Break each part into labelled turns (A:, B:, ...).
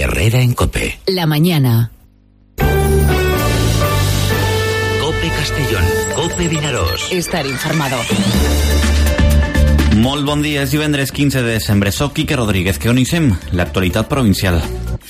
A: Herrera en COPE.
B: La mañana.
A: COPE Castellón, COPE Vinaròs.
B: Estar informado.
C: Molt bon dia, és divendres 15 de desembre. Soc Quique Rodríguez, que coneixem l'actualitat provincial.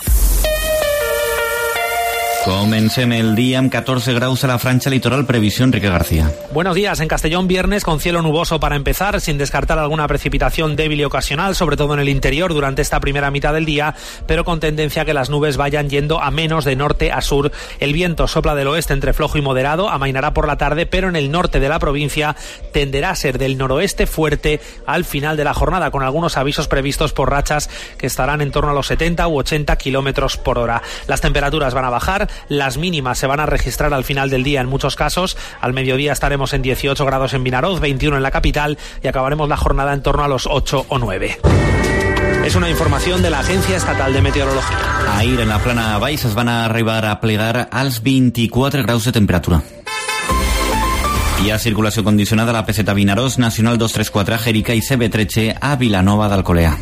C: Comencem el día amb 14 graus a la franja litoral. Previsión, Enrique García.
D: Buenos días. En Castellón, viernes con cielo nuboso para empezar, sin descartar alguna precipitación débil y ocasional, sobre todo en el interior durante esta primera mitad del día, pero con tendencia a que las nubes vayan yendo a menos de norte a sur. El viento sopla del oeste entre flojo y moderado, amainará por la tarde, pero en el norte de la provincia tenderá a ser del noroeste fuerte al final de la jornada, con algunos avisos previstos por rachas que estarán en torno a los 70 u 80 kilómetros por hora. Las temperaturas van a bajar. Las mínimas se van a registrar al final del día en muchos casos. Al mediodía estaremos en 18 grados en Vinaròs, 21 en la capital y acabaremos la jornada en torno a los 8 o 9. Es una información de la Agencia Estatal de Meteorología.
C: Ahir en la plana baixa es van arribar a plegar als 24 graus de temperatura. Hi ha circulació condicionada a la P7 Vinaròs, Nacional 234 a Jerica i CB13 a Vilanova d'Alcolea.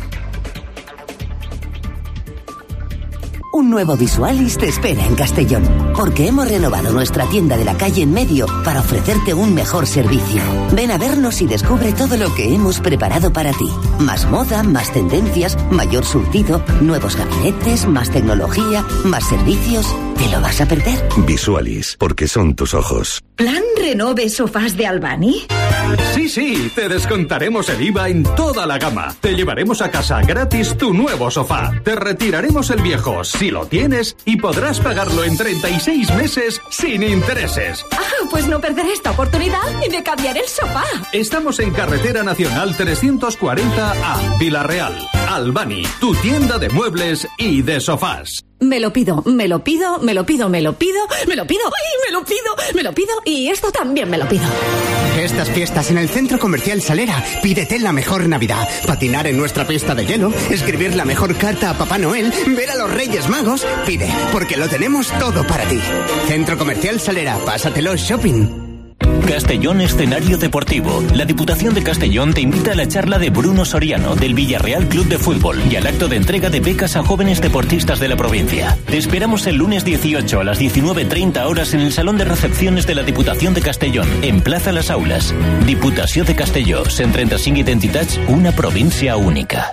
E: Un nuevo Visualis te espera en Castellón, porque hemos renovado nuestra tienda de la calle en medio para ofrecerte un mejor servicio. Ven a vernos y descubre todo lo que hemos preparado para ti. Más moda, más tendencias, mayor surtido, nuevos gabinetes, más tecnología, más servicios. ¿Te lo vas a perder?
F: Visualis, porque son tus ojos.
G: ¿Plan renove sofás de Albani?
H: Sí, te descontaremos el IVA en toda la gama. Te llevaremos a casa gratis tu nuevo sofá. Te retiraremos el viejo, si lo tienes, y podrás pagarlo en 36 meses sin intereses.
G: Pues no perderé esta oportunidad y me cambiaré el sofá.
H: Estamos en Carretera Nacional 340A, Vila-real. Albani, tu tienda de muebles y de sofás.
G: Me lo pido, me lo pido, me lo pido, me lo pido, me lo pido, ¡ay, me lo pido, me lo pido! Y esto también me lo pido.
I: Estas fiestas en el Centro Comercial Salera, pídete la mejor Navidad. Patinar en nuestra pista de hielo, escribir la mejor carta a Papá Noel, ver a los Reyes Magos. Pide, porque lo tenemos todo para ti. Centro Comercial Salera, pásatelo shopping.
J: Castellón Escenario Deportivo. La Diputación de Castellón te invita a la charla de Bruno Soriano del Villarreal Club de Fútbol y al acto de entrega de becas a jóvenes deportistas de la provincia. Te esperamos el lunes 18 a las 19:30 horas en el Salón de Recepciones de la Diputación de Castellón, en Plaza Las Aules. Diputació de Castelló, 135 identitats, una província única.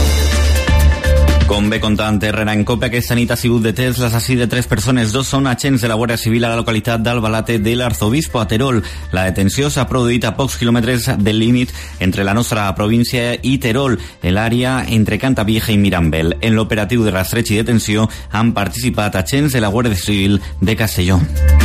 C: Com bé contant Herrera en COPE, aquesta nit ha sigut detès l'assassí de 3 persones. 2 són agents de la Guàrdia Civil a la localitat d'Albalate de l'Arzobispo, a Terol. La detenció s'ha produït a pocs quilòmetres del límit entre la nostra província i Terol, en l'àrea entre Cantavieja i Mirambel. En l'operatiu de rastreig i detenció han participat agents de la Guàrdia Civil de Castelló.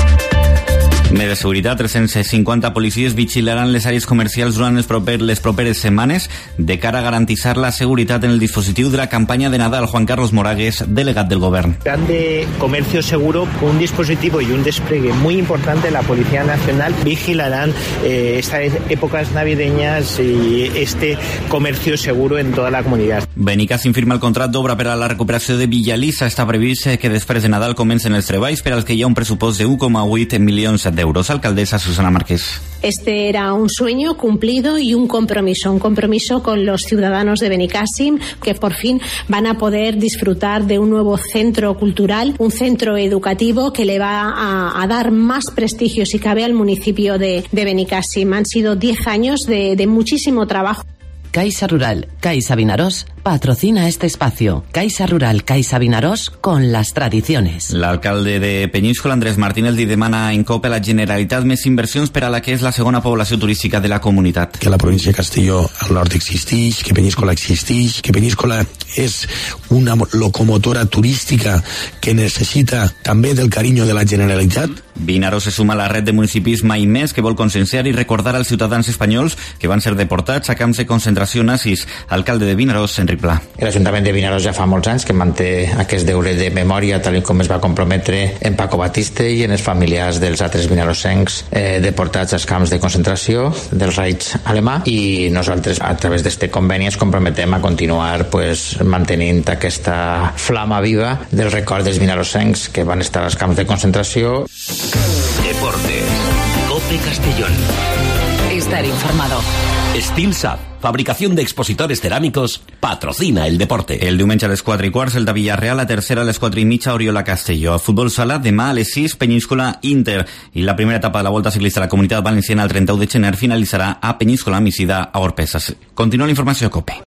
C: Més de seguretat, 350 policies vigilaran les àrees comercials durant les properes setmanes de cara a garantir la seguretat en el dispositiu de la campanya de Nadal. Juan Carlos Moragues, delegat del Govern.
K: Plan de comercio seguro, un dispositivo y un despliegue muy importante de la Policía Nacional vigilarán estas épocas navideñas y este comercio seguro en toda la comunidad.
C: Benicàssim firma el contracte d'obra per a la recuperació de Villalissa. Està previst que després de Nadal comencen els treballs per als que hi ha un pressupost de 1,8 milions d'euros. Alcaldesa Susana Márquez.
L: Este era un sueño cumplido y un compromiso con los ciudadanos de Benicàssim, que por fin van a poder disfrutar de un nuevo centro cultural, un centro educativo que le va a dar más prestigio, si cabe, al municipio de Benicàssim. Han sido 10 años de muchísimo trabajo.
M: Caixa Rural, Caixa Vinaròs, patrocina este espacio. Caixa Rural, Caixa Vinaròs, con las tradiciones.
C: L'alcalde de Penyíscola, Andrés Martínez, li demana en COPE a la Generalitat més inversions per a la que és la segona població turística de la comunitat.
N: Que la província de Castelló al nord existeix, que Penyíscola existeix, que Penyíscola és una locomotora turística que necessita també del carinyo de la Generalitat.
C: Vinaròs se suma a la red de municipis Mai Més, que vol conscienciar i recordar als ciutadans espanyols que van ser deportats a camps de concentració nazis. Alcalde de Vinaròs, Enric Pla.
O: L'Ajuntament de Vinaròs ja fa molts anys que manté aquest deure de memòria, tal com es va comprometre en Paco Batiste i en els familiars dels altres vinarossencs deportats als camps de concentració del Reich alemà, i nosaltres a través d'este conveni ens comprometem a continuar mantenint aquesta flama viva del record dels vinarossencs que van estar als camps de concentració.
A: Deportes. COPE Castellón.
B: Estar informado. Stilsab, fabricación de expositores cerámicos, patrocina el deporte.
C: El diumenge a les 4:15, el de Villarreal, la tercera a les 4:30, Oriola Castelló. A futbol sala, demà a les 6, Peníscola Inter. I la primera etapa de la Volta Ciclista a la Comunitat Valenciana el 31 de gener finalitzarà a Peníscola, Missida, a Orpesa. Continua la informació, COPE.